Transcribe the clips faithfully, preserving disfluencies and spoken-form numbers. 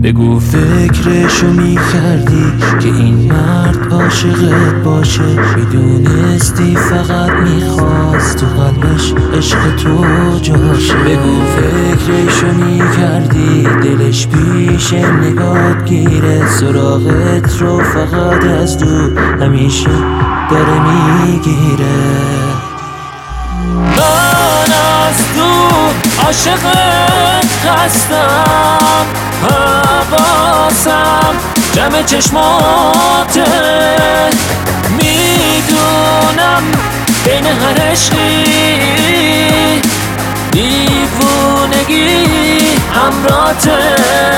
بگو فکرشو میکردی که این مرد عاشقت باشه، میدونستی فقط میخواست تو قلبش عشق تو جاشه. بگو فکرشو میکردی دلش پیش نگات گیره، سراغت رو فقط از دور همیشه داره میگیره. من از دور عاشقت هستم، حواسم جمع چشماته، میدونم بین هر عشقی دیوونگی همراته.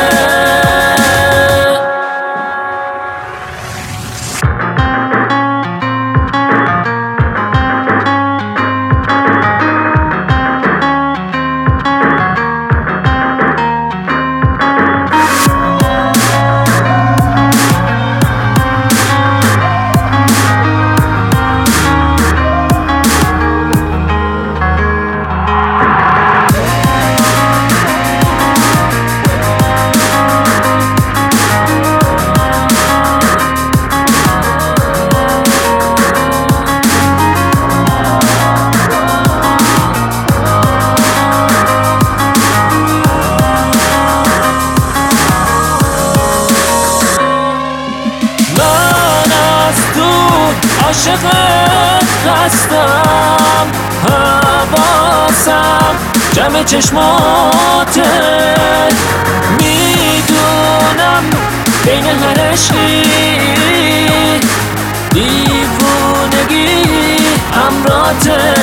عاشقت هستم، حواسم جمع چشماته، میدونم بین هر عشقی دیوونگی همراته.